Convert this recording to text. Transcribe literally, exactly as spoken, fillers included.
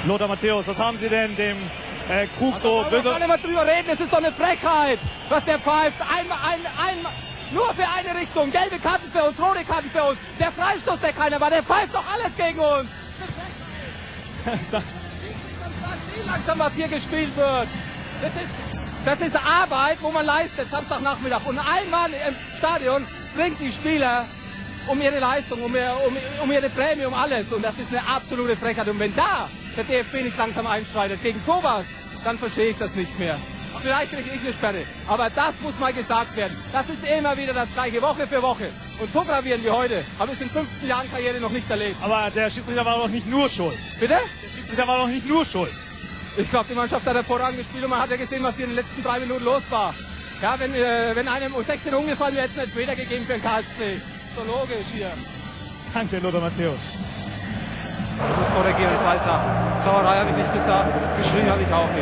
Lothar Matthäus, was haben Sie denn dem äh, Krug also, so wir böse... können nicht drüber reden, es ist doch eine Frechheit, was der pfeift. Einmal, ein, einmal, nur für eine Richtung, gelbe Karten für uns, rote Karten für uns. Der Freistoß, der keiner war, der pfeift doch alles gegen uns. Das ist langsam, was hier gespielt wird. Das ist, das ist Arbeit, wo man leistet, Samstagnachmittag. Und ein Mann im Stadion bringt die Spieler um ihre Leistung, um, ihr, um, um ihre Prämie, um alles. Und das ist eine absolute Frechheit. Und wenn da der D F B nicht langsam einschreitet gegen sowas, dann verstehe ich das nicht mehr. Vielleicht kriege ich eine Sperre. Aber das muss mal gesagt werden. Das ist immer wieder das Gleiche, Woche für Woche. Und so gravierend wie heute habe ich in fünfzehn Jahren Karriere noch nicht erlebt. Aber der Schiedsrichter war doch nicht nur schuld. Bitte? Der Schiedsrichter war doch nicht nur schuld. Ich glaube, die Mannschaft hat hervorragend gespielt und man hat ja gesehen, was hier in den letzten drei Minuten los war. Ja, wenn, äh, wenn einem um sechzehn umgefallen wäre, hätte es einen Elfmeter gegeben für den K S C. So logisch hier. Danke, Lothar Matthäus. Ich muss korrigieren, zwei Sachen. Sauerei habe ich nicht gesagt, geschrien habe ich auch nicht.